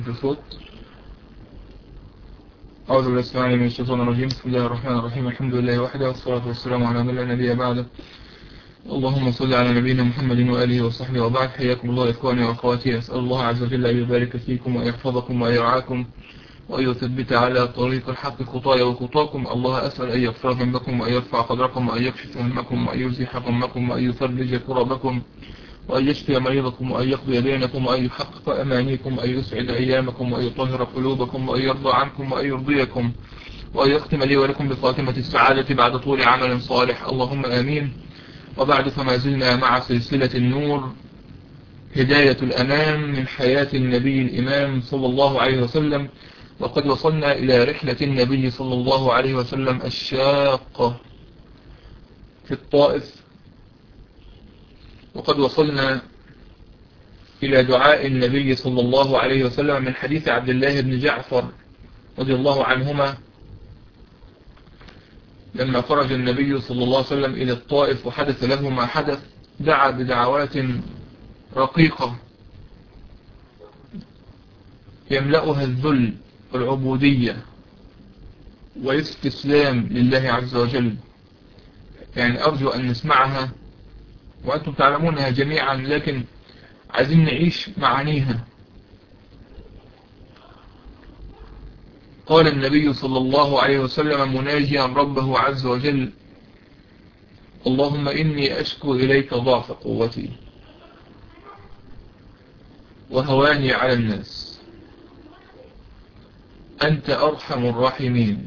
الصوت. أعوذ بالله السميع العليم من الشيطان الرجيم. بسم الله الرحمن الرحيم. الحمد لله وحده والصلاة والسلام على من لا نبي بعده. اللهم صل على نبينا محمد وآله وصحبه وبعد. حياكم الله إخواني وأخواتي. أسأل الله عز وجل أن يبارك فيكم وأن يحفظكم وأن يرعاكم وأن يثبت على طريق الحق خطايا وخطاكم. الله أسأل أن يغفر ذنبكم وأن يرفع قدركم وأن يكشف همكم وأن يزيح غمكم وأن يفرج كربكم وأن يشفي مريضكم وأن يقضي دينكم وأن يحقق أمانيكم وأن يسعد أيامكم وأن يطهر قلوبكم وأن يرضى عنكم وأن يرضيكم وأن يختم لي ولكم بخاتمة السعادة بعد طول عمل صالح. اللهم آمين. وبعد، فما زلنا مع سلسلة النور، هداية الأنام، من حياة النبي الإمام صلى الله عليه وسلم. وقد وصلنا إلى رحلة النبي صلى الله عليه وسلم الشاقة في الطائف، وقد وصلنا إلى دعاء النبي صلى الله عليه وسلم من حديث عبد الله بن جعفر رضي الله عنهما، لما خرج النبي صلى الله عليه وسلم إلى الطائف وحدث له ما حدث، دعا بدعوات رقيقة يملأها الذل والعبودية والاستسلام لله عز وجل. يعني أرجو أن نسمعها وأنتم تعلمونها جميعا، لكن عايزين نعيش معانيها. قال النبي صلى الله عليه وسلم مناجيا ربه عز وجل: اللهم إني أشكو إليك ضعف قوتي وهواني على الناس، أنت أرحم الراحمين،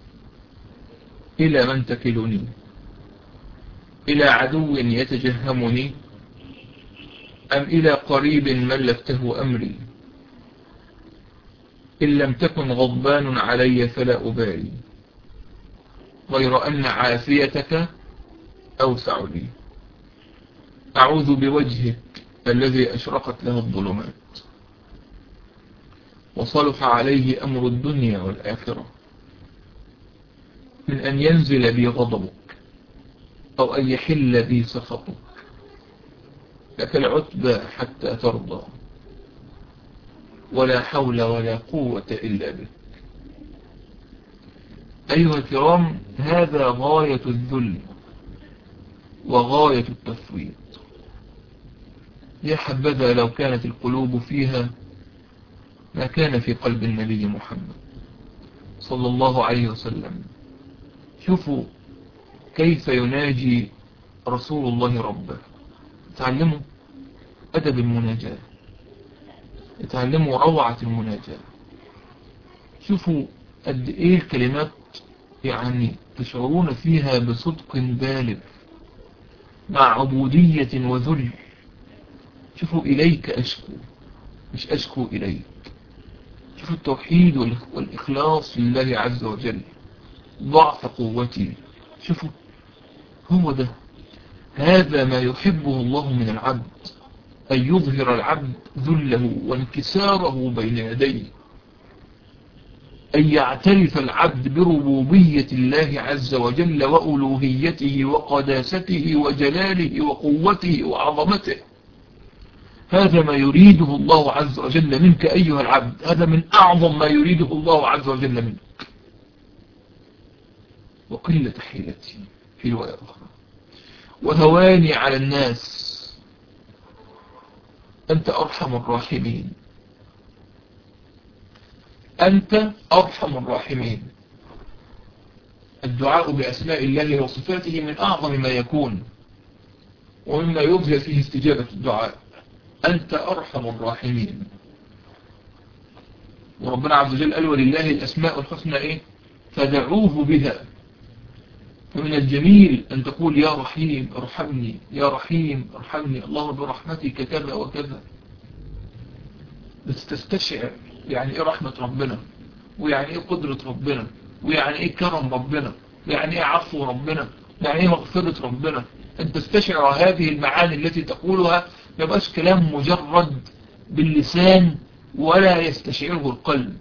إلى من تكلني؟ إلى عدو يتجهمني أم إلى قريب ملكته أمري؟ إن لم تكن غضبان علي فلا أبالي، غير أن عافيتك أوسع لي. أعوذ بوجهك الذي أشرقت له الظلمات وصلح عليه أمر الدنيا والآخرة، من أن ينزل بي غضبك أو أن يحل بي سخطك. لك العتبى حتى ترضى، ولا حول ولا قوة إلا بك. أيها الكرام، هذا غاية الذل وغاية التفويض. يا حبذا لو كانت القلوب فيها ما كان في قلب النبي محمد صلى الله عليه وسلم. شوفوا كيف يناجي رسول الله ربه. تعلموا أدب المناجاة، يتعلموا روعة المناجاة. شوفوا قد إيه الكلمات يعني تشعرون فيها بصدق بالغ مع عبودية وذل. شوفوا إليك أشكو، مش أشكو إليك. شوفوا التوحيد والإخلاص لله عز وجل. ضعف قوتي، شوفوا هو ده. هذا ما يحبه الله من العبد، أن يظهر العبد ذله وانكساره بين يديه، أن يعترف العبد بربوبية الله عز وجل وألوهيته وقداسته وجلاله وقوته وعظمته. هذا ما يريده الله عز وجل منك أيها العبد. هذا من أعظم ما يريده الله عز وجل منك. وقلة حيلتي في رواية أخرى، وهواني على الناس، أنت أرحم الراحمين، أنت أرحم الراحمين. الدعاء بأسماء الله وصفاته من أعظم ما يكون ومما يظهر فيه استجابة الدعاء. أنت أرحم الراحمين. وربنا عز وجل قال: ولله الأسماء الحسنى إيه؟ فدعوه بها. فمن الجميل أن تقول: يا رحيم ارحمني، يا رحيم ارحمني، الله برحمتك كذا وكذا. بس تستشعر يعني إيه رحمة ربنا، ويعني إيه قدرة ربنا، ويعني إيه كرم ربنا، ويعني إيه عفو ربنا، يعني إيه مغفرة ربنا. أن تستشعر هذه المعاني التي تقولها، ما يبقاش كلام مجرد باللسان ولا يستشعره القلب.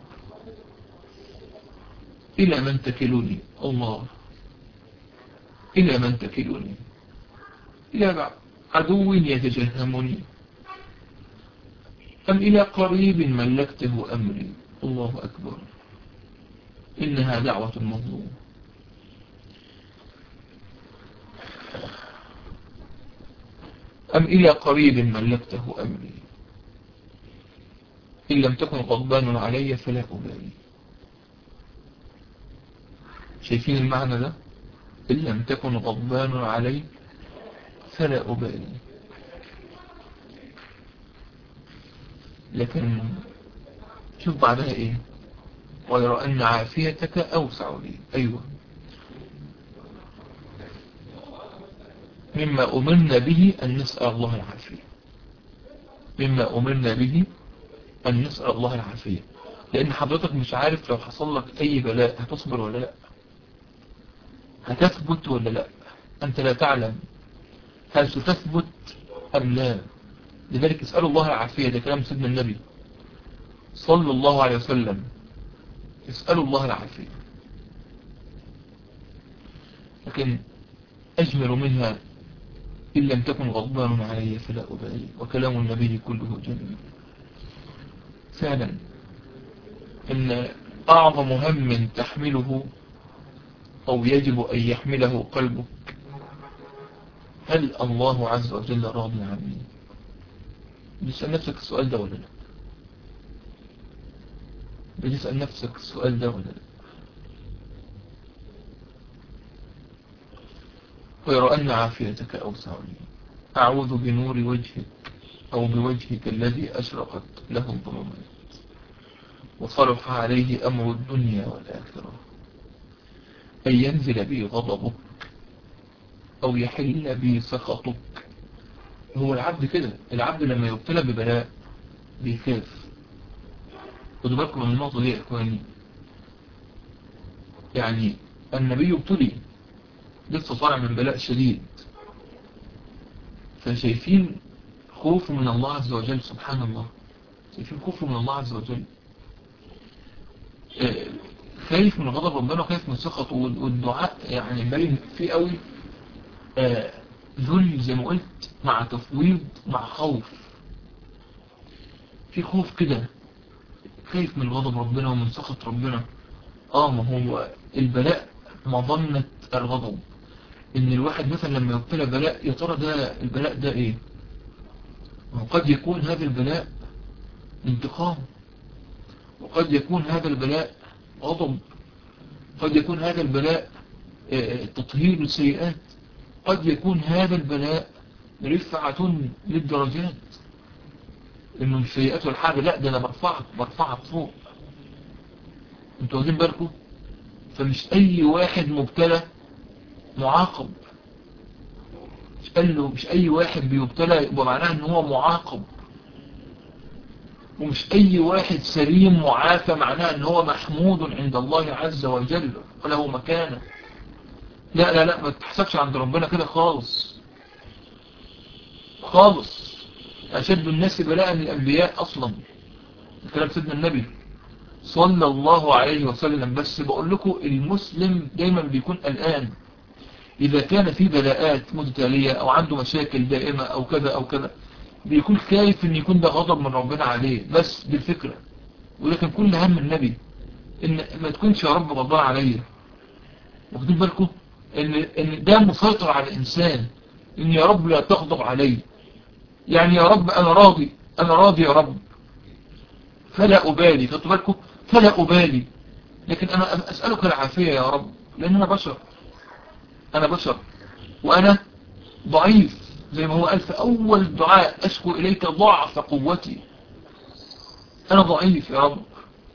إلى من تكلني؟ الله، إلى من تكلني؟ إلى عدو يتجهمني أم إلى قريب ملكته أمري. الله أكبر، إنها دعوة المظلوم. أم إلى قريب ملكته أمري إن لم تكن غضبان علي فلا أبالي. شايفين المعنى ده؟ إن لم تكن غضبان علي فلا أبالي. لكن شوف بعدها إيه؟ غير أن عافيتك أوسع لي. أيوة، مما أمرنا به أن نسأل الله العافية، مما أمرنا به أن نسأل الله العافية. لأن حضرتك مش عارف لو حصل لك أي بلاء هتصبر ولا لا، هتثبت ولا لا، أنت لا تعلم هل ستثبت أم لا. لذلك اسألوا الله العافية، ده كلام سيدنا النبي صلى الله عليه وسلم، اسألوا الله العافية. لكن أجمل منها إن لم تكن غضبان علي فلا أبالي، وكلام النبي كله جميل. فعلا إن أعظم هم تحمله أو يجب أن يحمله قلبك، هل الله عز وجل راضي عني؟ بتسأل نفسك السؤال ده ولا لا؟ بتسأل نفسك السؤال ده ولا لا؟ غير أن عافيتك أوسع لي، أعوذ بنور وجهك أو بوجهك الذي أشرقت له الظلمات وصلح عليه أمر الدنيا والآخرة، أن ينزل بي غضبك أو يحل بي سخطك. هو العبد كده، العبد لما يبتلى ببلاء بيخاف. خدوا بالكم من النقطة دي يا إخواني. يعني النبي ابتلي، لسه طالع من بلاء شديد، فشايفين خوفه من الله عز وجل. سبحان الله، شايفين خوفه من الله عز وجل، خايف من غضب ربنا وخايف من سخطه. والدعاء يعني باين فيه قوي ذل زي ما قلت، مع تفويض مع خوف. في خوف كده، خايف من غضب ربنا ومن سخط ربنا. ما هو البلاء مظنة الغضب. ان الواحد مثلا لما يبتلى بلاء، يا ترى ده البلاء ده ايه؟ وقد يكون هذا البلاء انتقام، وقد يكون هذا البلاء غضب، قد يكون هذا البلاء تطهير السيئات، قد يكون هذا البلاء رفعة للدرجات، انه السيئات والحاجة لا، ده انا برفعك فوق. انتوا واخدين بالكم؟ فمش اي واحد مبتلى معاقب، مش اي واحد بيبتلى يبقى معناه ان هو معاقب، ومش اي واحد سليم معافى معناه ان هو محمود عند الله عز وجل وله مكانه. لا لا لا، ما تحسبش عند ربنا كده خالص خالص. أشد الناس بلاء الأنبياء أصلا، كلام سيدنا النبي صلى الله عليه وسلم. بس بقول لكم المسلم دايما بيكون قلقان إذا كان في بلاءات متتالية أو عنده مشاكل دائمة أو كذا أو كذا، بيكون خايف إن يكون ده غضب من ربنا عليه بس بالفكرة. ولكن كل هم النبي إن ما تكونش يا رب غضبان عليا. واخدين بالكم إن ده مسيطر على الإنسان، إن يا رب لا تغضب علي. يعني يا رب أنا راضي، أنا راضي يا رب، فلا أبالي. خدوا بالكم، فلا أبالي. لكن أنا أسألك العافية يا رب، لأن أنا بشر، أنا بشر وأنا ضعيف. زي ما هو قال في أول دعاء، أشكو إليك ضعف قوتي، أنا ضعيف يا رب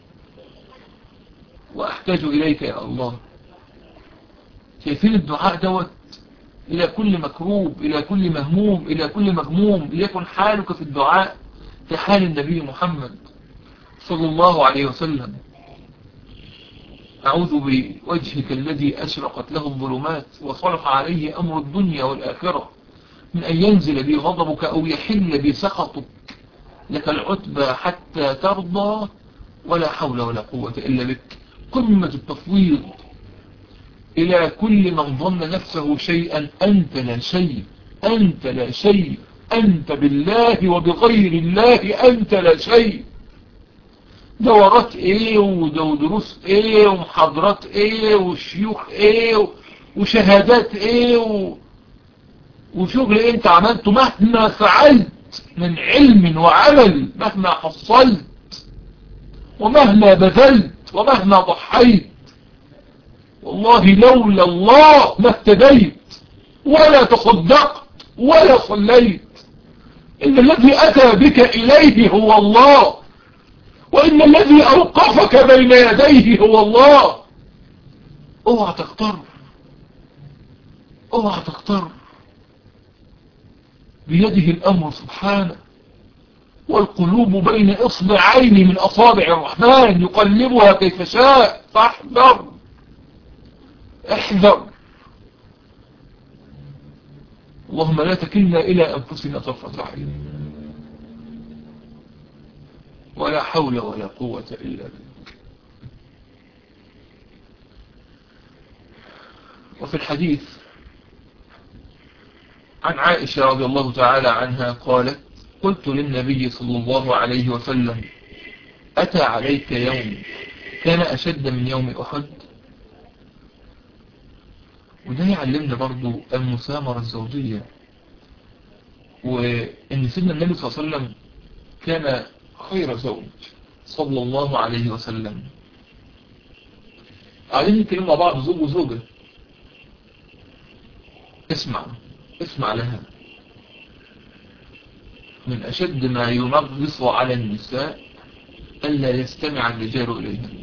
وأحتاج إليك يا الله. شايفين الدعاء دوت؟ إلى كل مكروب، إلى كل مهموم، إلى كل مغموم، ليكن حالك في الدعاء كحال النبي محمد صلى الله عليه وسلم. أعوذ بوجهك الذي أشرقت له الظلمات وصلح عليه أمر الدنيا والآخرة، من أن ينزل بي غضبك أو يحل بي سخطك، لك العتبى حتى ترضى ولا حول ولا قوة إلا بك. قمة التفويض إلى كل من ظن نفسه شيئا. أنت لا شيء، أنت لا شيء، أنت بالله وبغير الله أنت لا شيء. دورات ايه ودروس ايه ومحاضرات ايه وشيوخ ايه وشهادات ايه وشغل انت عملته مهما فعلت من علم وعمل، مهما حصلت ومهما بذلت ومهما ضحيت، والله لولا الله ما اهتديت ولا تصدقت ولا صليت. إن الذي أتى بك إليه هو الله، وإن الذي أوقفك بين يديه هو الله. اوعى تختار، اوعى تختار. بيده الأمر سبحانه، والقلوب بين إصبعين من أصابع الرحمن يقلبها كيف شاء. فاحذر، احذر. اللهم لا تكلنا إلى أنفسنا طرفة عين، ولا حول ولا قوة إلا بك. وفي الحديث عن عائشة رضي الله تعالى عنها قالت: قلت للنبي صلى الله عليه وسلم: أتى عليك يوم كان أشد من يوم أحد؟ وده يعلمنا برضو المثامرة الزوجية، وإن سيدنا النبي صلى الله عليه وسلم كان خير زوج صلى الله عليه وسلم. قاعدين نتكلم مع بعض زوج وزوجة، اسمع لها. من أشد ما ينغص على النساء ألا يستمع الرجال إليها،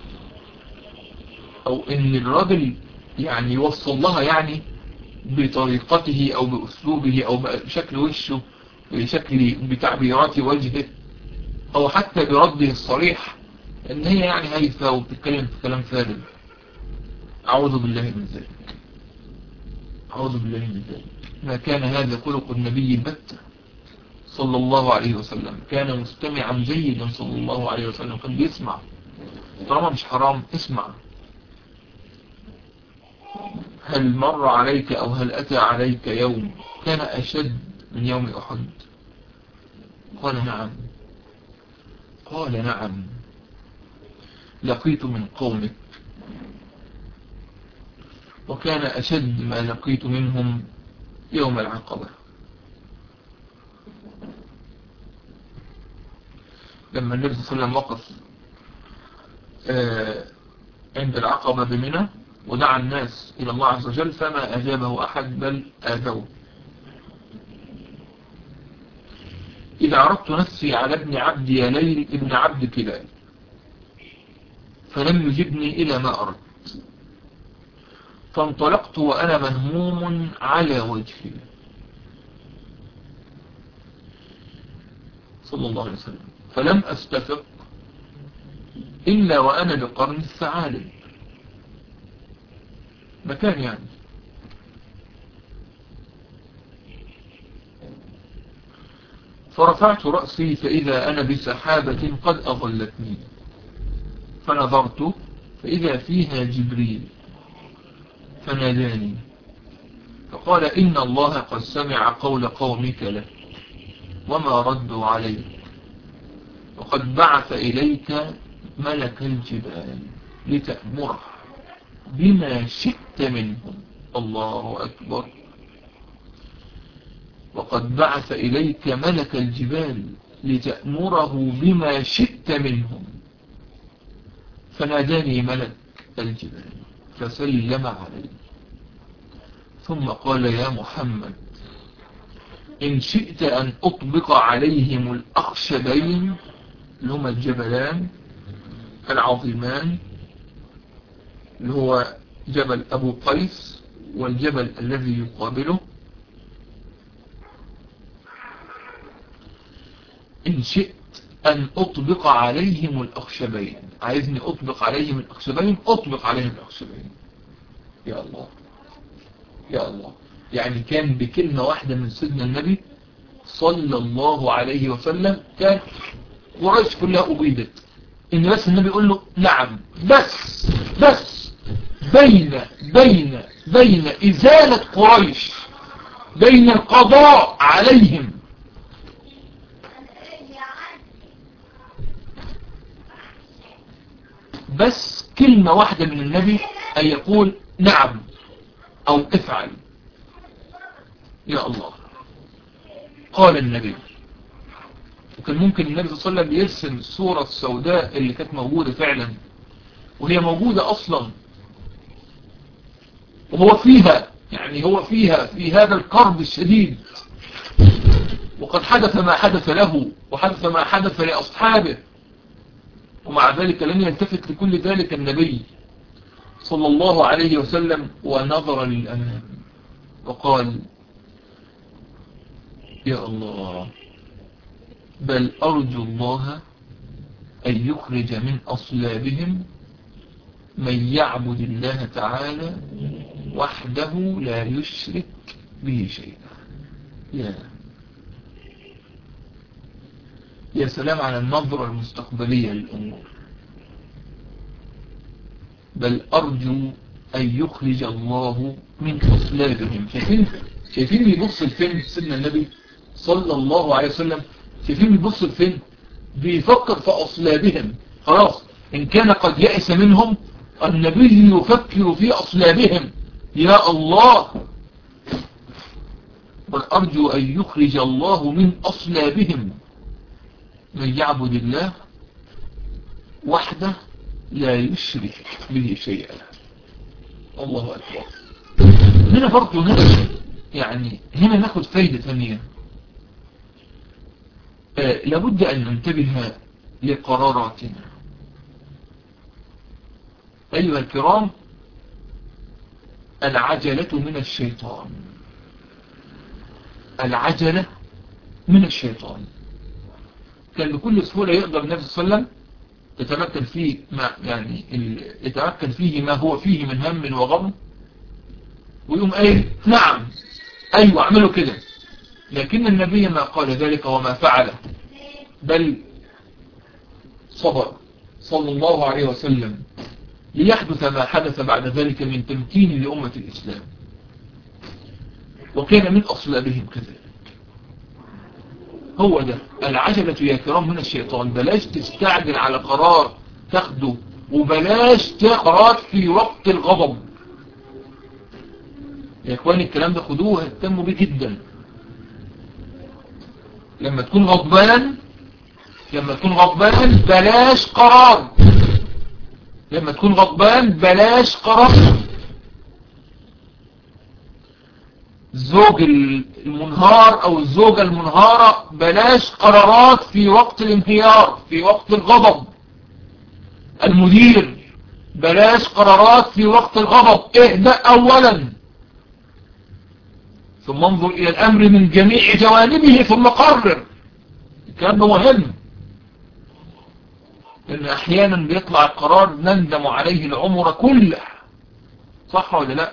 أو إن الرجل يعني يوصل لها يعني بطريقته أو بأسلوبه أو بشكل وشه، بتعبيرات وجهه، أو حتى برده الصريح إن هي يعني هايفة وبتتكلم في كلام فارغ. أعوذ بالله من ذلك، أعوذ بالله من ذلك. ما كان هذا خلق النبي البتة صلى الله عليه وسلم. كان مستمعا جيدا صلى الله عليه وسلم، كان بيسمع. طالما مش حرام اسمع. هل مر عليك أو هل أتى عليك يوم كان أشد من يوم أحد؟ قال نعم. قال نعم. لقيت من قومك، وكان أشد ما لقيت منهم يوم العقبة. لما النبي صلى الله عليه وسلم وقف عند العقبة بمنى ودعا الناس إلى الله عز وجل، فما أجابه أحد بل آذوه. إذا عرضت نفسي على ابن عبد يليل ابن عبد كلال فلم يجبني إلى ما أردت، فانطلقت وأنا مهموم على وجهي صلى الله عليه وسلم، فلم أستفق إلا وأنا بقرن الثعالب، مكان يعني. فرفعت رأسي فإذا أنا بسحابة قد أظلتني، فنظرت فإذا فيها جبريل فناداني فقال: إن الله قد سمع قول قومك لك وما ردوا عليك، وقد بعث إليك ملك الجبال لتأمره بما شئت منهم. الله أكبر. وقد بعث إليك ملك الجبال لتأمره بما شئت منهم. فناداني ملك الجبال فسلم علي، ثم قال: يا محمد، إن شئت أن أطبق عليهم الأخشبين، لهما الجبلان العظيمان، اللي هو جبل أبو قيس والجبل الذي يقابله، إن شئت أن أطبق عليهم الأخشبين، عايزني أطبق عليهم الأخشبين، أطبق عليهم الأخشبين. يا الله يا الله. يعني كان بكلمة واحدة من سيدنا النبي صلى الله عليه وسلم كان قريش كلها أبيدت. إن بس النبي يقول له نعم، بس بين إزالة قريش بين القضاء عليهم بس كلمة واحدة من النبي أن يقول نعم أو افعل. يا الله، قال النبي. وكان ممكن النبي صلى الله عليه وسلم يرسم الصورة السوداء اللي كانت موجودة فعلا، وهي موجودة أصلا، وهو فيها، يعني هو فيها في هذا الكرب الشديد، وقد حدث ما حدث له وحدث ما حدث لأصحابه، ومع ذلك لم يلتفت لكل ذلك النبي صلى الله عليه وسلم، ونظر للأمام وقال يا الله، بل أرجو الله أن يخرج من أصلابهم من يعبد الله تعالى وحده لا يشرك به شيئا. يا سلام على النظرة المستقبلية للأمور. بل أرجو أن يخرج الله من أصلابهم. شايفين بيبص الفين سيدنا النبي صلى الله عليه وسلم؟ شايفين بيبص الفين؟ بيفكر في أصلابهم. خلاص، إن كان قد يأس منهم، النبي يفكر في أصلابهم. يا الله، بل أرجو أن يخرج الله من أصلابهم من يعبد الله وحده لا يشرك به شيئا. الله أكبر. هنا برضو يعني هنا ناخد فايدة ثانية. لابد أن ننتبه لقراراتنا. أيها الكرام، العجلة من الشيطان. العجلة من الشيطان. كان بكل سهولة يقدر النبي صلى الله عليه وسلم يتمكن فيه يتمكن فيه ما هو فيه من هم وغم، ويقوم قايل نعم أيوة اعملوا كده. لكن النبي ما قال ذلك وما فعله، بل صبر صلى الله عليه وسلم ليحدث ما حدث بعد ذلك من تمكين لأمة الإسلام، وكان من أصلابهم كذلك. هو ده العجلة يا كرام من الشيطان. بلاش تستعجل على قرار تاخده، وبلاش تاخد في وقت الغضب. يا اخواني الكلام ده خدوه، اهتموا بيه جدا. لما تكون غضبان بلاش قرار. لما تكون غضبان بلاش قرار. الزوج المنهار او الزوجة المنهارة بلاش قرارات في وقت الانهيار، في وقت الغضب. المدير بلاش قرارات في وقت الغضب. اهدأ اولا، ثم انظر الى الامر من جميع جوانبه ثم قرر. الكلام ده مهم، لان احيانا بيطلع القرار نندم عليه العمر كله. صح ولا لا؟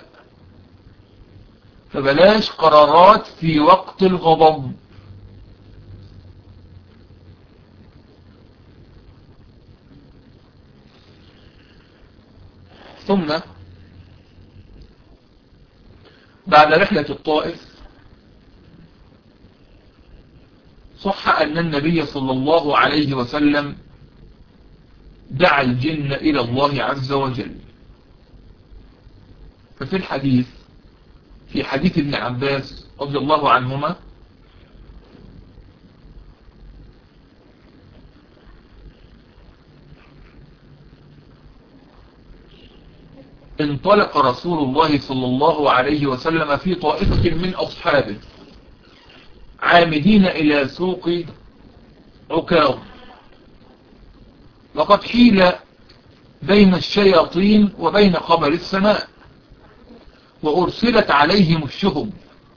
فبلاش قرارات في وقت الغضب. ثم بعد رحلة الطائف صح أن النبي صلى الله عليه وسلم دعا الجن إلى الله عز وجل. ففي الحديث، في حديث ابن عباس رضي الله عنهما، انطلق رسول الله صلى الله عليه وسلم في طائفة من أصحابه عامدين إلى سوق عكاظ، وقد حيل بين الشياطين وبين خبر السماء، وأرسلت عليهم الشهب،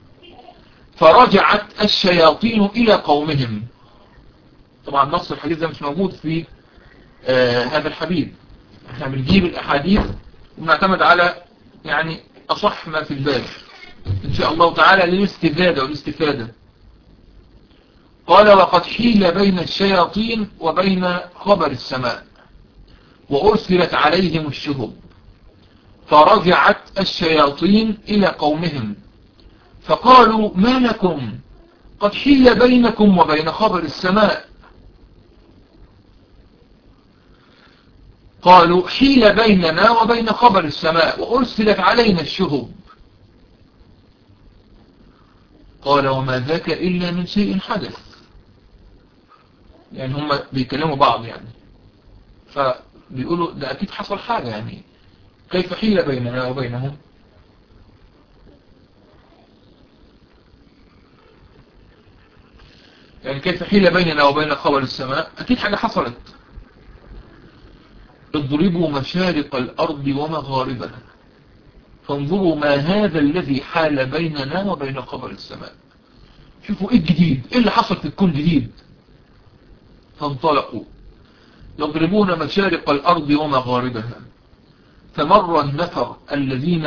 فرجعت الشياطين إلى قومهم. طبعا نص الحديث ده مش موجود في هذا الحديث. احنا بنجيب الأحاديث ونعتمد على يعني أصح ما في الباب إن شاء الله تعالى للاستفادة والاستفادة. قال وقد حيل بين الشياطين وبين خبر السماء، وأرسلت عليهم الشهب، فرجعت الشياطين إلى قومهم، فقالوا ما لكم قد حيل بينكم وبين خبر السماء. قالوا حيل بيننا وبين خبر السماء وأرسلت علينا الشهب. قال وما ذاك إلا من شيء حدث. يعني هم بيكلموا بعض يعني، فبيقولوا ده أكيد حصل حاجة، يعني كيف حيل بيننا وبينهم؟ يعني كيف حيل بيننا وبين خبر السماء؟ أكيد حاجة حصلت. اضربوا مشارق الأرض ومغاربها فانظروا ما هذا الذي حال بيننا وبين خبر السماء. شوفوا ايه الجديد، ايه اللي حصل في الكون جديد. فانطلقوا يضربون مشارق الأرض ومغاربها، فمر النفر الذين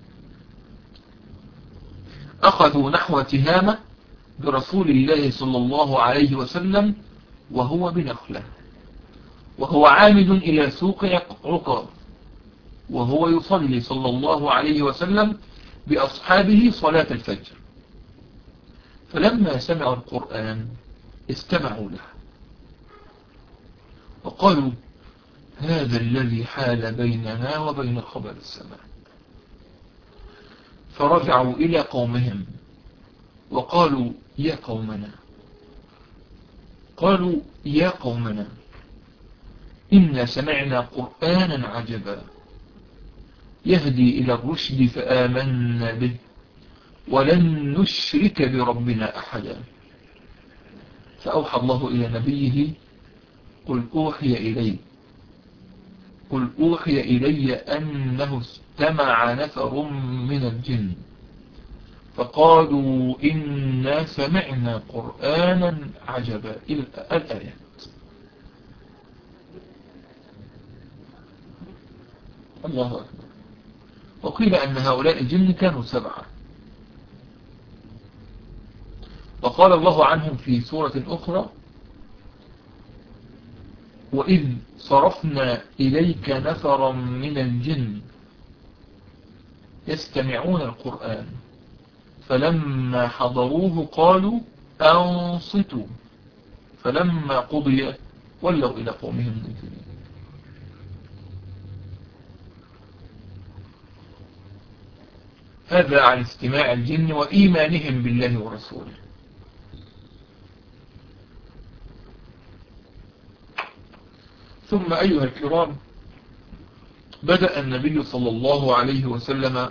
أخذوا نحو تهامة برسول الله صلى الله عليه وسلم وهو بنخلة، وهو عامد إلى سوق عكاظ، وهو يصلي صلى الله عليه وسلم بأصحابه صلاة الفجر. فلما سمعوا القرآن استمعوا له وقالوا هذا الذي حال بيننا وبين خبر السماء. فرجعوا إلى قومهم وقالوا يا قومنا، قالوا يا قومنا إنا سمعنا قرآنا عجبا يهدي إلى الرشد فآمنا به ولن نشرك بربنا أحدا. فأوحى الله إلى نبيه قل أوحي إلي أنه استمع نفر من الجن فقالوا إنا سمعنا قرآنا عجبا الآيات. الله أكبر. وقيل أن هؤلاء الجن كانوا 7. وقال الله عنهم في سورة أخرى وإذ صرفنا إليك نفرا من الجن يستمعون القرآن فلما حضروه قالوا أنصتوا فلما قضي ولوا إلى قومهم منذرين. هذا عن استماع الجن وإيمانهم بالله ورسوله. ثم أيها الكرام، بدأ النبي صلى الله عليه وسلم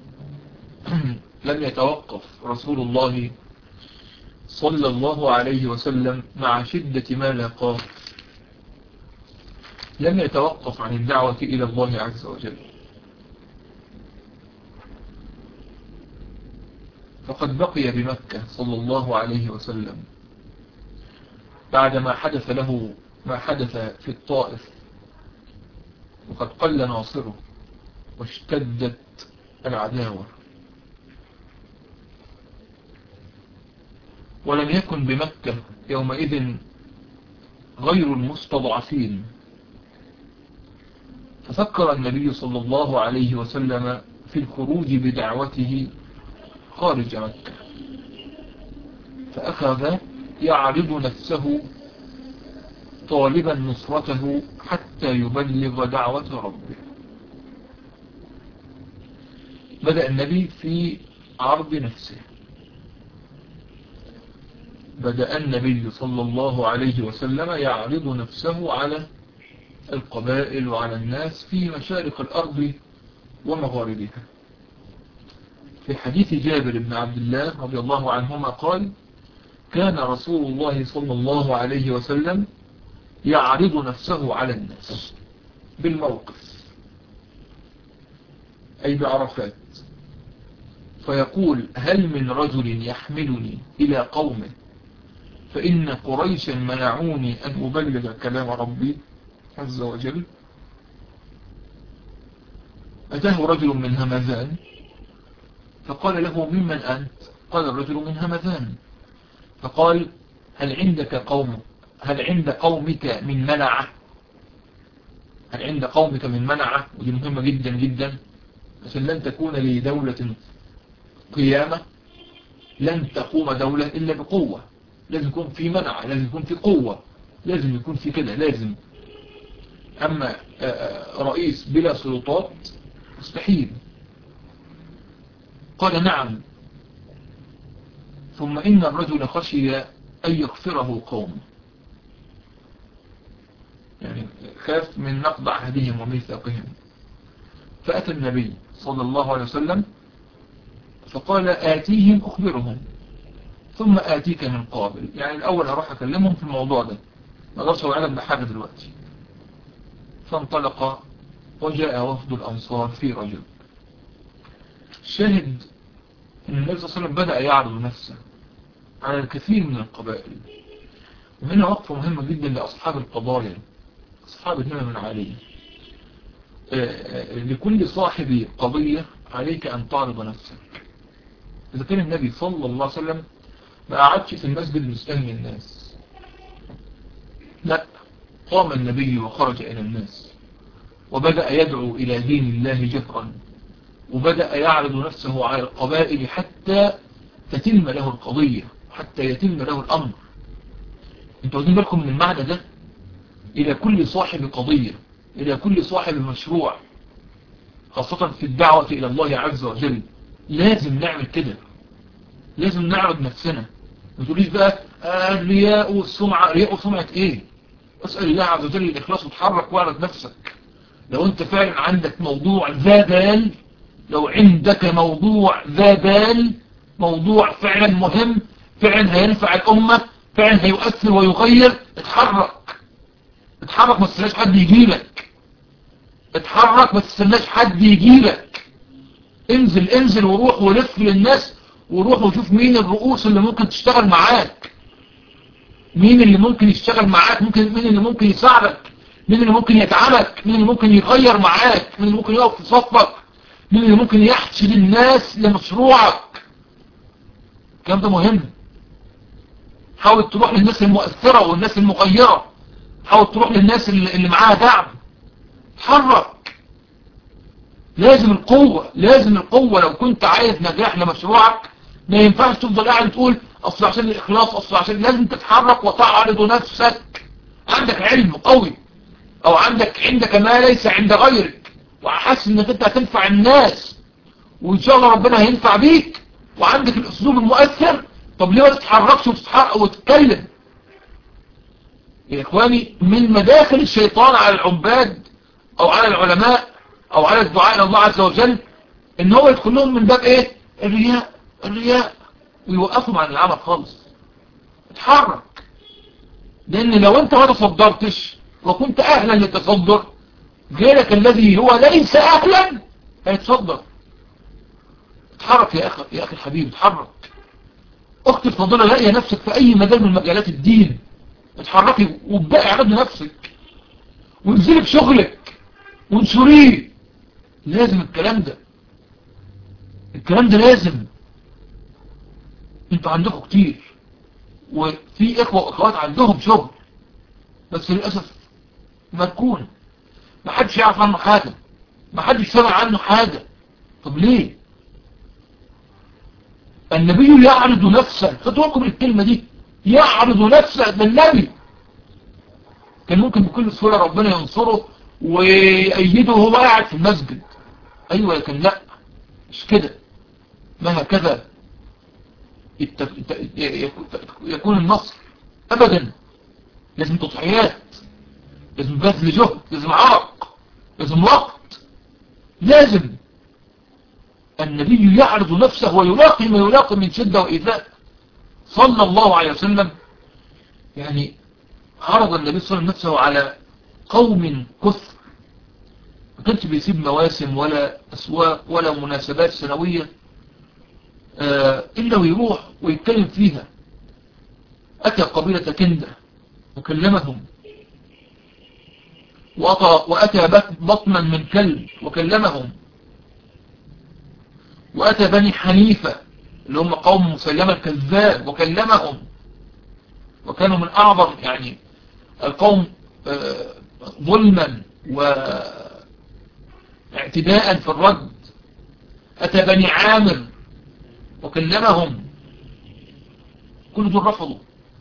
لم يتوقف رسول الله صلى الله عليه وسلم مع شدة ما لاقاه، لم يتوقف عن الدعوة إلى الله عز وجل، فقد بقي بمكة صلى الله عليه وسلم بعدما حدث له ما حدث في الطائف، وقد قل ناصره واشتدت العداوة. ولم يكن بمكة يومئذ غير المستضعفين، ففكر النبي صلى الله عليه وسلم في الخروج بدعوته خارج مكة، فأخذ يعرض نفسه طالبا نصرته حتى يبلغ دعوة ربه. بدأ النبي في عرض نفسه، بدأ النبي صلى الله عليه وسلم يعرض نفسه على القبائل وعلى الناس في مشارق الأرض ومغاربها. في حديث جابر بن عبد الله رضي الله عنهما قال كان رسول الله صلى الله عليه وسلم يعرض نفسه على الناس بالموقف أي بعرفات، فيقول هل من رجل يحملني إلى قومه فإن قريشا منعوني أن أبلغ كلام ربي عز وجل. أتاه رجل من همذان فقال له ممن أنت؟ قال الرجل من همذان. فقال هل عند قومك من منعة؟ هل عند قومك من منعة؟ ودي مهمة جدا جدا عشان لن تكون لي دولة قيامة لن تقوم دولة إلا بقوة، لازم يكون في منع، لازم يكون في قوة، لازم يكون في كده، لازم. أما رئيس بلا سلطات مستحيل. قال نعم. ثم إن الرجل خشي أن يغفره قومه، يعني خاف من نقض عهدهم وميثاقهم. فأتى النبي صلى الله عليه وسلم فقال آتيهم أخبرهم ثم آتيك من قابل. يعني الأول هروح أكلمهم في الموضوع ده، ما أقدرش أوعدك بحاجة دلوقتي. فانطلق وجاء وفد الأنصار في رجل. شاهد أن النبي صلى الله عليه وسلم بدأ يعرض نفسه على الكثير من القبائل. وهنا وقفة مهمة جدا لأصحاب القضايا، أصحاب الهمم العالية. لكل صاحب قضية عليك أن تعرض نفسك. إذا كان النبي صلى الله عليه وسلم ما قعدش في المسجد مستني الناس، لا، قام النبي وخرج إلى الناس وبدأ يدعو إلى دين الله جهرا، وبدأ يعرض نفسه على القبائل حتى تتم له القضية، حتى يتم له الأمر. انتوا واخدين بالكم من المعنى ده؟ إلى كل صاحب قضية، إلى كل صاحب مشروع، خاصة في الدعوة إلى الله عز وجل، لازم نعمل كده، لازم نعرض نفسنا. ما تقوليش بقى الرياء والسمعة. رياء وسمعة ايه؟ اسأل الله عز وجل الإخلاص وتحرك واعرض نفسك. لو انت فعلا عندك موضوع ذا بال، لو عندك موضوع ذا بال، موضوع فعلا مهم، فعلا هينفع الأمة، فعلا هيؤثر ويغير، اتحرك. اتحرك، ما تستناش حد يجيلك. اتحرك، ما تستناش حد يجيلك. انزل وروح ولف للناس، وروح وشوف مين الرؤوس اللي ممكن تشتغل معاك، مين اللي ممكن يشتغل معاك، مين اللي ممكن يساعدك، مين اللي ممكن يدعمك، مين اللي ممكن يغير معاك، مين اللي ممكن يقف في صفك، مين اللي ممكن يحشد الناس لمشروعك. الكلام ده مهم. حاول تروح للناس المؤثرة والناس المغيرة، حاول تروح للناس اللي معاها دعم. تحرك. لازم القوة، لازم القوة. لو كنت عايز نجاح لمشروعك ما ينفعش تفضل قاعد تقول اصل عشان الاخلاص، اصل عشان. لازم تتحرك وتعرض نفسك. عندك علم قوي، او عندك ما ليس عند غيرك، وحاسس انك انت هتنفع الناس، وان شاء الله ربنا هينفع بيك، وعندك الاسلوب المؤثر. طب ليه ما تتحركش وتتحرك وتتكلم؟ يا اخواني، من مداخل الشيطان على العباد او على العلماء او على الدعاء الى الله عز وجل ان هو يدخل لهم من باب ايه؟ الرياء، ويوقفهم عن العمل خالص. اتحرك. لان لو انت ما تصدرتش وكنت اهلا للتصدر، غيرك الذي هو ليس اهلا هيتصدر. اتحرك يا اخي الحبيب، اتحرك. اختي الفاضله، لاقيه نفسك في اي مجال من مجالات الدين، اتحركي وابدأي اعرضي نفسك، وانزلي بشغلك وانشريه. لازم الكلام ده لازم. انتوا عندكم كتير، وفي اخوة واخوات عندهم شغل، بس للأسف مركون، محدش يعرف عنه حاجة، محدش سمع عنه حاجة. طب ليه؟ النبي يعرض نفسه. خدوا بالكم الكلمة دي، يعرض نفسه. ده النبي كان ممكن بكل سهولة ربنا ينصره ويأيده وهو قاعد في المسجد. ايوه، لكن لا، مش كده. ما هكذا يكون النصر ابدا. لازم تضحيات، لازم بذل جهد، لازم عرق، لازم وقت. لازم. النبي يعرض نفسه ويلاقي ما يلاقي من شدة وإيذاء صلى الله عليه وسلم. يعني عرض النبي صلى الله عليه وسلم نفسه على قوم كثر، ما كانش بيسيب مواسم ولا أسواق ولا مناسبات سنوية إلا ويروح ويتكلم فيها. أتى قبيلة كندة وكلمهم، وأتى بطنا من كلب وكلمهم، وأتى بني حنيفة اللي هم قوم مسيلمة الكذاب وكلمهم، وكانوا من أعظم يعني القوم ظلما واعتداء في الرد. أتى بني عامر وكلمهم كل دول رفضوا.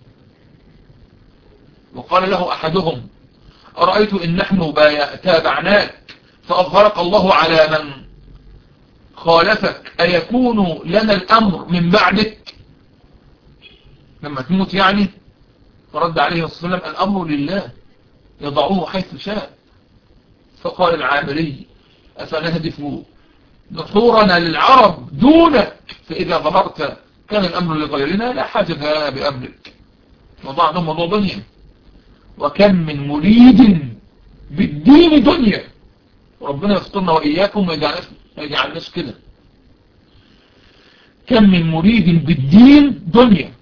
وقال له أحدهم أرأيت إن نحن تابعناك فأظهرك الله على من خالفك أيكون لنا الأمر من بعدك لما تموت يعني؟ فرد عليه الصلاة والسلام الأمر لله يضعوه حيث شاء. فقال العامري أفنهدف نحورنا للعرب دونك فإذا ظهرت كان الأمر لغيرنا لا حاجة لنا بأمرك. وضعنا موضوع دنيا، وكم من مريد بالدين دنيا، وربنا يفطرنا وإياكم ما يجعلناش كده. كم من مريد بالدين دنيا،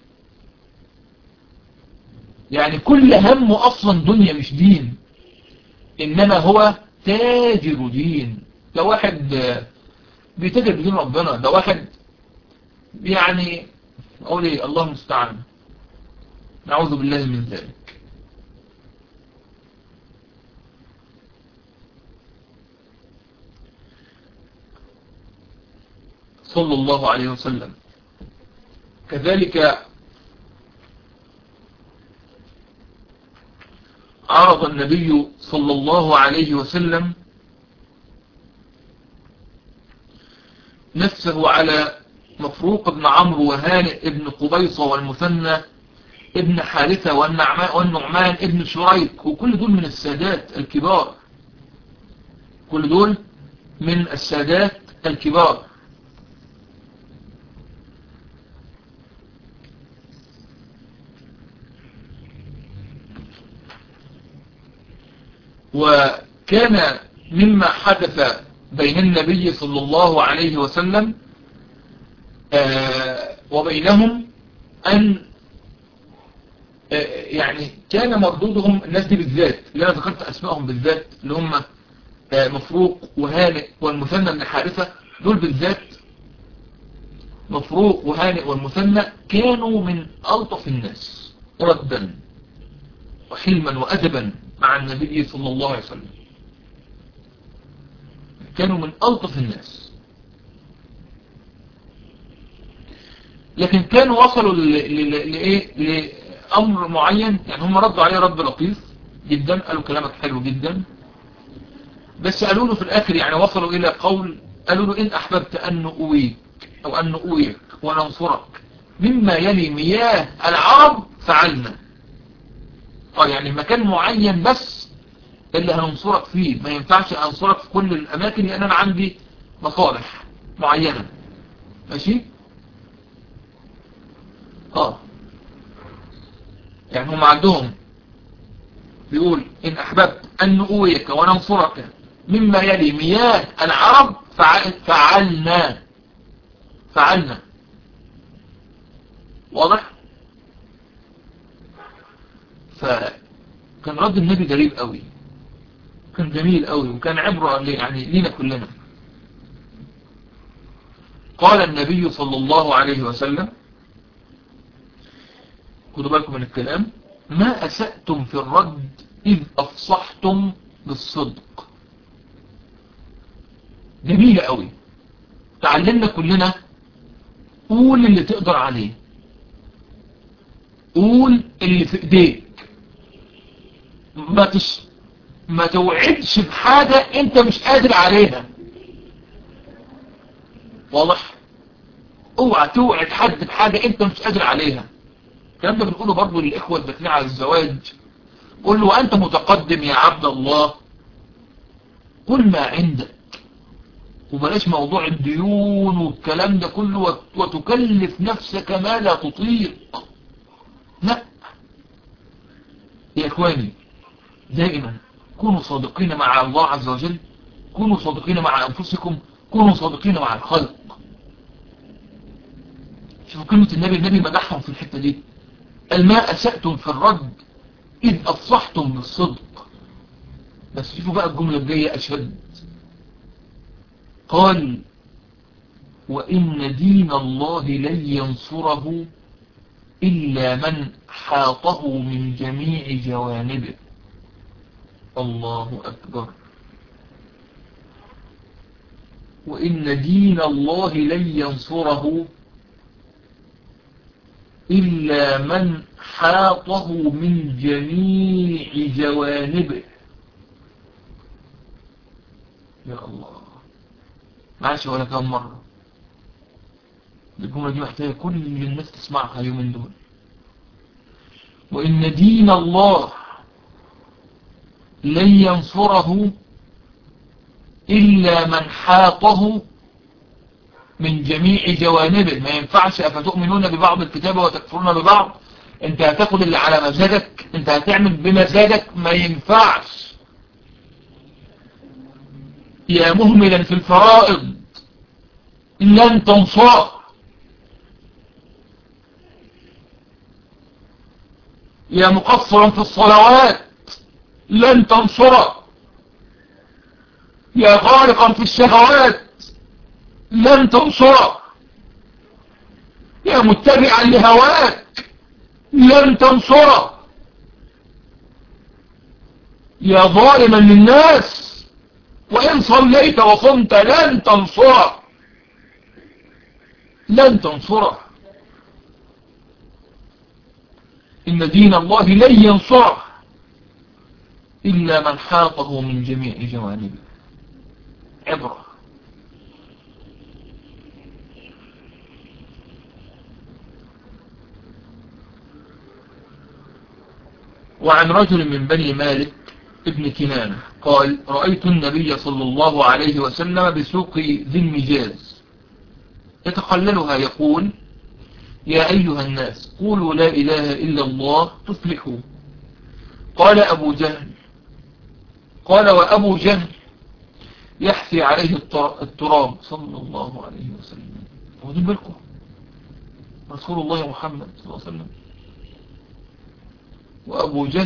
يعني كل همه أصلا دنيا مش دين، إنما هو تاجر دين. ده واحد بيتاجر بدين ربنا، ده واحد يعني أقول إيه، الله المستعان، نعوذ بالله من ذلك. صلى الله عليه وسلم. كذلك عرض النبي صلى الله عليه وسلم نفسه على مفروق بن عمرو وهانئ بن قبيصة والمثنى ابن حارثة والنعمان ابن شريك، وكل دول من السادات الكبار، كل دول من السادات الكبار. وكان مما حدث بين النبي صلى الله عليه وسلم وبينهم أن يعني كان مردودهم الناس دي بالذات اللي أنا ذكرت أسمائهم بالذات، اللي هم مفروق وهانئ والمثنى بن حارثة، دول بالذات مفروق وهانئ والمثنى كانوا من ألطف الناس ردا وحلما وأدبا مع النبي صلى الله عليه وسلم، كانوا من ألطف الناس. لكن كانوا وصلوا لأمر معين، يعني هم ردوا عليه رد لطيف جدا، قالوا كلامك حلو جدا، بس قالوا له في الآخر يعني وصلوا إلى قول، قالوا له إن أحببت أن نؤويك أو أن نؤويك وننصرك مما يلي مياه العرب فعلنا. يعني مكان معين بس اللي هننصرك فيه، ما ينفعش أنصرك في كل الأماكن لأن أنا عندي مصالح معينة. ماشي؟ يعني هم عندهم بيقول إن أحببت أن نؤويك وننصرك مما يلي مياه العرب فعلنا. واضح؟ فكان رد النبي غريب قوي، كان جميل قوي، وكان عبرة يعني لينا كلنا. قال النبي صلى الله عليه وسلم، خدوا بالكم من الكلام، ما أسأتم في الرد إذ أفصحتم بالصدق. جميلة قوي، تعلمنا كلنا قول اللي تقدر عليه، قول اللي في ايديك، ما توعدش بحاجة انت مش قادر عليها. واضح؟ اوعى توعد حد بحاجة انت مش قادر عليها. الكلام ده بنقوله برضه للإخوة الداخلين على الزواج. قل له أنت متقدم يا عبد الله، قل ما عندك، وبلاش موضوع الديون والكلام ده كله وتكلف نفسك ما لا تطيق. لا يا إخواني، دائما كونوا صادقين مع الله عز وجل، كونوا صادقين مع أنفسكم، كونوا صادقين مع الخلق. شوفوا كلمة النبي مدحهم في الحتة دي، قال ما أسأتم في الرد إذ أفصحتم بالصدق. بس شوفوا بقى الجملة الجاية أشد، قال وإن دين الله لن ينصره إلا من حاطه من جميع جوانبه. الله أكبر. وإن دين الله لن ينصره إلا من حاطه من جميع جوانبه. يا الله، معلش ولا كم مرة الجملة دي محتاجة كل الناس تسمعها يومين دول. وإن دين الله لن ينصره إلا من حاطه من جميع جوانبه. ما ينفعش أفتؤمنون ببعض الكتاب وتكفرون ببعض، انت هتاخد اللي على مزاجك، انت هتعمل بمزاجك، ما ينفعش. يا مهملا في الفرائض لن تنصره، يا مقصرا في الصلوات لن تنصره، يا غارقا في الشهوات لن تنصره، يا متبعا لهواك لن تنصره، يا ظالما للناس وإن صليت وصمت لن تنصره، لن تنصره. إن دين الله لن ينصره إلا من حاطه من جميع جوانبه. عبرة. وعن رجل من بني مالك ابن كنانة قال: رأيت النبي صلى الله عليه وسلم بسوق ذي المجاز يتخللها يقول: يا أيها الناس قولوا لا إله إلا الله تفلحوا. قال أبو جهل، قال وأبو جهل يحثي عليه التراب صلى الله عليه وسلم. واخدين بالكم رسول الله محمد صلى الله عليه وسلم وأبو جهل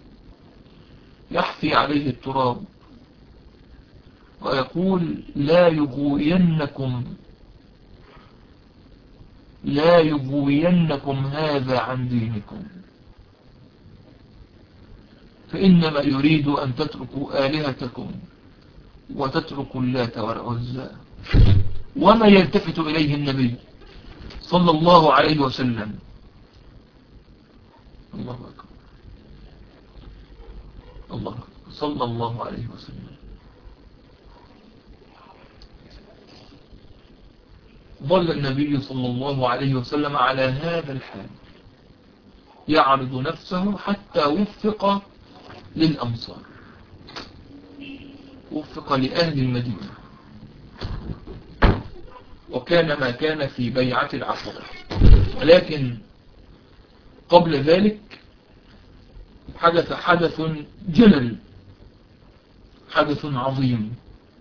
يحثي عليه التراب ويقول: لا يغوينكم هذا عن دينكم، فإنما يريد أن تتركوا آلهتكم وتتركوا اللات والعزى. وما يلتفت إليه النبي صلى الله عليه وسلم. الله أكبر، الله أكبر، صلى الله عليه وسلم. ظل النبي صلى الله عليه وسلم على هذا الحال يعرض نفسه حتى وفق للأمصار، وفق لأهل المدينة. وكان ما كان في بيعة العقبة. ولكن قبل ذلك حدث جلل، حدث عظيم،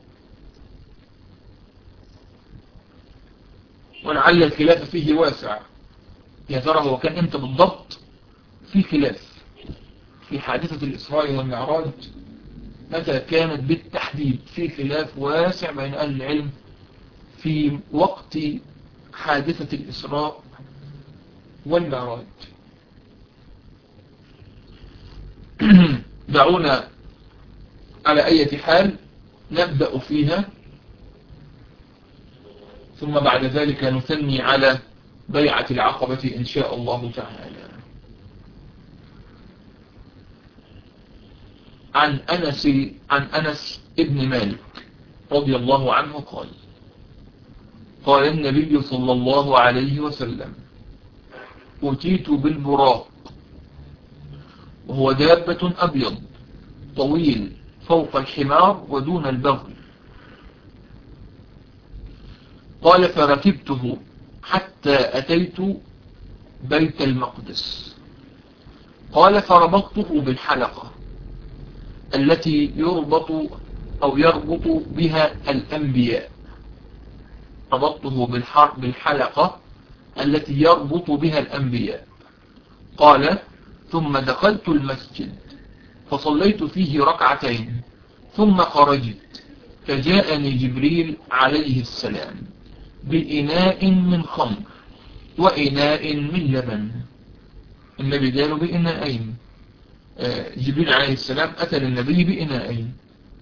ولعل الخلاف فيه واسع. يا ترى هو كان امتى بالضبط؟ في خلاف في حادثة الإسراء والمعراج، متى كانت بالتحديد؟ في خلاف واسع بين أهل العلم في وقت حادثة الإسراء والمعراج. دعونا على أي حال نبدأ فيها، ثم بعد ذلك نثني على بيعة العقبة إن شاء الله تعالى. عن أنس ابن مالك رضي الله عنه قال: قال النبي صلى الله عليه وسلم: أتيت بالبراق، وهو دابة أبيض طويل فوق الحمار ودون البغل. قال: فركبته حتى أتيت بيت المقدس. قال: فربطته بالحلقة التي يربط بها الأنبياء. ربطته بالحلقة التي يربط بها الأنبياء. قال: ثم دخلت المسجد فصليت فيه ركعتين، ثم خرجت فجاءني جبريل عليه السلام بإناء من خمر وإناء من لبن. النبي قالوا بإناءين، جبريل عليه السلام أتى للنبي بإناءين،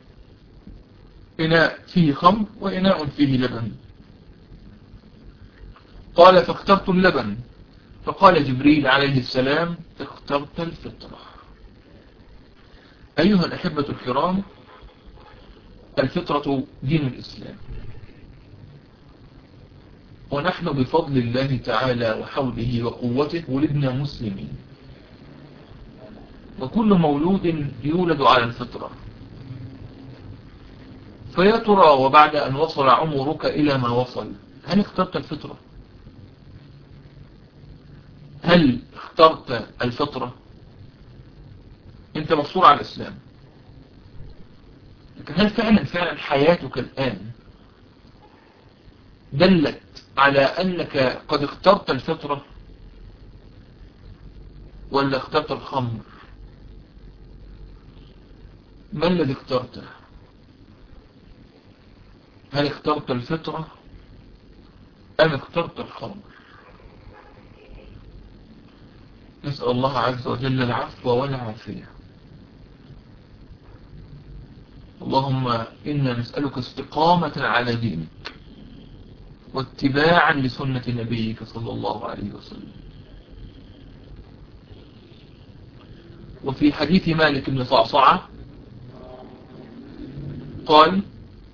إناء فيه خمر وإناء فيه لبن. قال: فاخترت اللبن فقال جبريل عليه السلام: اخترت الفطرة. أيها الأحبة الكرام، الفطرة دين الإسلام، ونحن بفضل الله تعالى وحوله وقوته ولدنا مسلمين، وكل مولود يولد على الفطرة. فيا ترى وبعد أن وصل عمرك إلى ما وصل، هل اخترت الفطرة؟ هل اخترت الفطرة؟ انت مفطور على الإسلام، لكن هل فعلا حياتك الآن دلت على أنك قد اخترت الفطرة، ولا اخترت الخمر؟ ما الذي اخترته؟ هل اخترت الفطرة أم اخترت الخمر؟ نسأل الله عز وجل العفو والعافية. اللهم إنا نسألك استقامة على دينك واتباعا لسنة نبيك صلى الله عليه وسلم. وفي حديث مالك بن صعصعة قال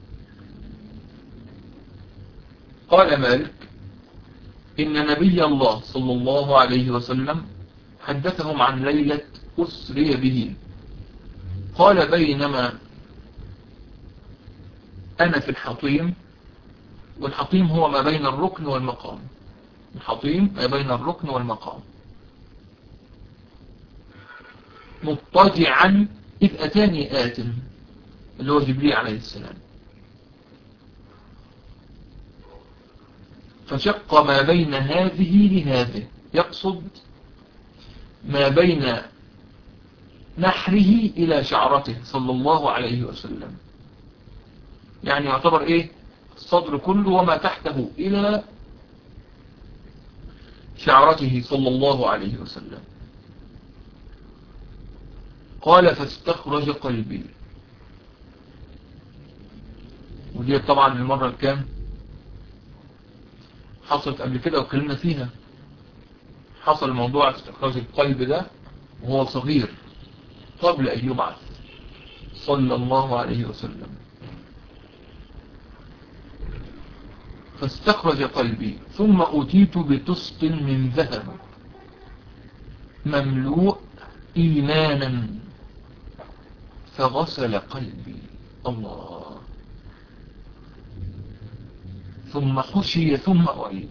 مالك: إن نبي الله صلى الله عليه وسلم حدثهم عن ليلة أسري به. قال: بينما أنا في الحطيم، والحطيم هو ما بين الركن والمقام، الحطيم ما بين الركن والمقام، مضطجعا إذ أتاني آت، اللي هو جبريل عليه السلام، فشق ما بين هذه لهذه، يقصد ما بين نحره إلى شعرته صلى الله عليه وسلم، يعني يعتبر إيه؟ الصدر كله وما تحته إلى شعرته صلى الله عليه وسلم. قال: فاستخرج قلبي. ودي طبعا المرة الكام حصلت قبل كده وكلمنا فيها. حصل موضوع استخراج القلب ده وهو صغير قبل أن يبعث صلى الله عليه وسلم. فاستخرج قلبي ثم أتيت بتسط من ذهب مملوء إيمانا فغسل قلبي. الله. ثم حشي ثم أعيد.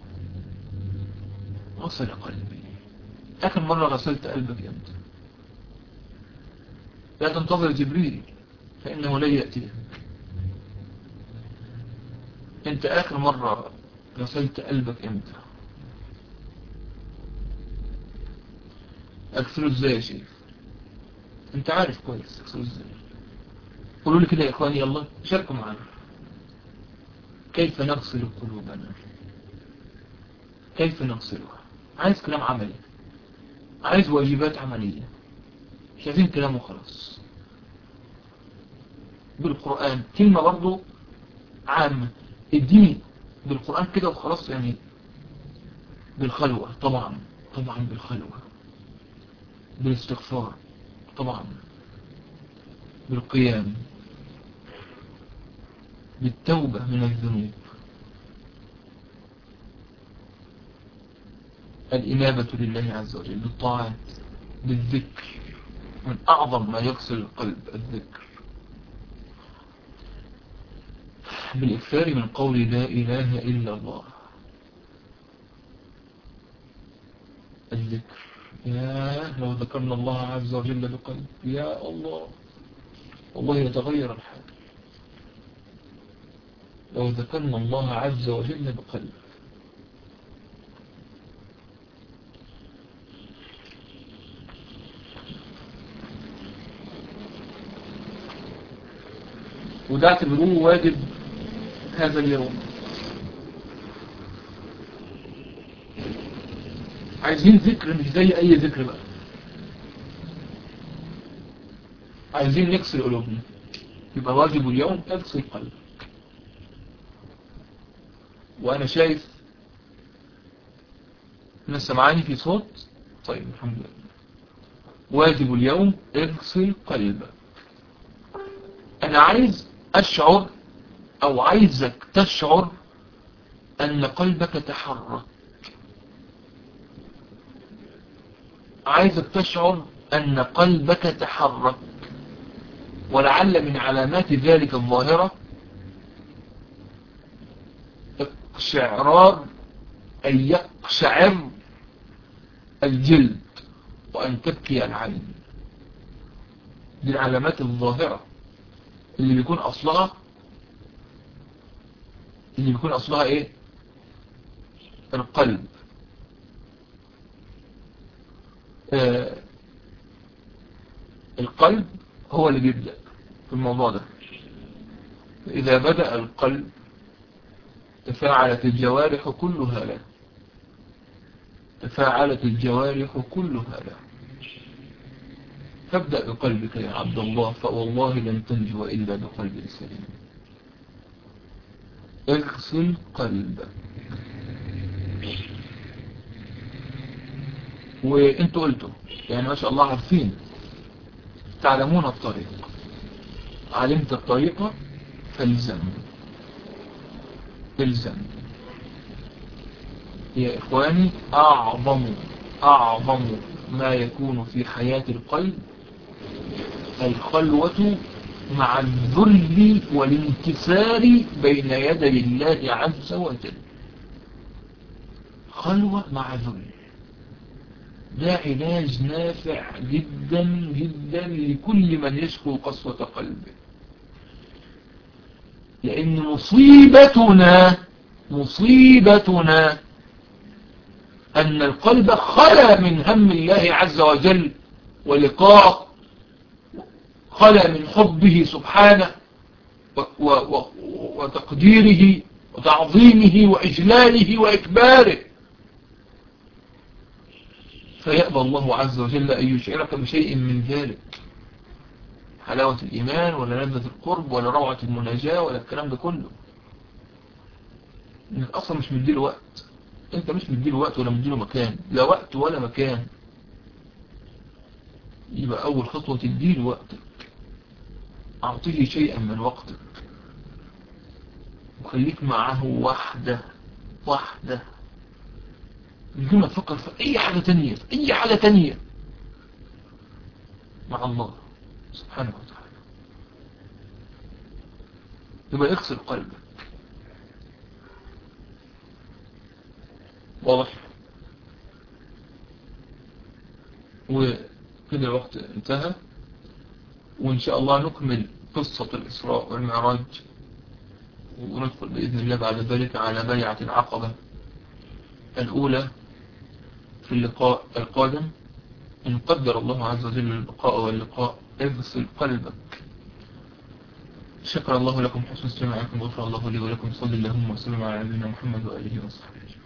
غسل قلبي. آخر مرة غسلت قلبك أنت؟ لا تنتظر جبريل فإنه لا يأتي. أنت آخر مرة غسلت قلبك أنت؟ أغسله إزاي يا شيخ؟ أنت عارف كويس أغسله إزاي. قولوا لي كده يا إخواني، يلا شاركوا معنا. كيف نغسل قلوبنا؟ كيف نغسلها؟ عايز كلام عملي، عايز واجبات عملية، مش عايزين كلام وخلاص. بالقرآن كلمة برضو عامة، اديني بالقرآن كده وخلاص، يعني بالخلوة طبعا بالخلوة، بالاستغفار طبعا، بالقيام، بالتوبة من الذنوب، الإنابة لله عز وجل، بالطاعات، بالذكر. من أعظم ما يغسل القلب الذكر، بالإكثار من قول لا إله إلا الله. الذكر، يا لو ذكرنا الله عز وجل بقلب، يا الله والله يتغير الحال. لو ذكرنا الله عز وجل بقلب. وده اعتبروه واجب هذا اليوم. عايزين ذكر مش زي اي ذكر بقى، عايزين نغسل قلوبنا، يبقى واجب اليوم اغسل قلبك. وانا شايف الناس سمعاني في صوت؟ طيب الحمد لله. واجب اليوم اغسل قلبك. انا عايز اشعر او عايزك تشعر ان قلبك تحرك. عايزك تشعر ان قلبك تحرك. ولعل من علامات ذلك الظاهرة اقشعرار، أن يقشعر الجلد وأن تبكي العين. دي العلامات الظاهرة اللي بيكون أصلها إيه؟ القلب. القلب هو اللي بيبدأ في الموضوع ده. إذا بدأ القلب تفاعلت الجوارح كلها له. تفاعلت الجوارح كلها له. فابدأ بقلبك يا عبد الله، فوالله لن تنجو إلا بقلب سليم. اغسل قلبك. وانتوا قلتوا يعني ما شاء الله عارفين، تعلمون الطريق، علمت الطريقة فالزم. الزم يا إخواني. أعظم ما يكون في حياة القلب الخلوة مع الذل والانكسار بين يدي الله عز وجل. خلوة مع ذل، ده علاج نافع جدا جدا لكل من يشكو قسوة قلبه. لأن مصيبتنا أن القلب خلا من هم الله عز وجل ولقاء، خلا من حبه سبحانه وتقديره وتعظيمه وإجلاله وإكباره. فيأبى الله عز وجل أن يشعرك بشيء من ذلك، حلاوة الإيمان ولا لذة القرب ولا روعة المناجاة ولا الكلام ده كله. انك اصلا مش مديله وقت. انت مش مديله وقت ولا مديله مكان، لا وقت ولا مكان. يبقى اول خطوة تديله وقتك، اعطيه شيئا من وقتك وخليك معه واحدة من دون ما تفكر في اي حاجة تانية مع الله سبحانه وتعالى. يبقى اغسل قلبك. واضح؟ وكده الوقت انتهى، وإن شاء الله نكمل قصة الإسراء والمعراج، وندخل بإذن الله بعد ذلك على بيعة العقبة الأولى في اللقاء القادم إن قدر الله عز وجل اللقاء واللقاء. اغسل قلبك. شكر الله لكم حسن استماعكم، وغفر الله لي ولكم. صلى اللهم وسلم على نبينا محمد وآله وصحبه.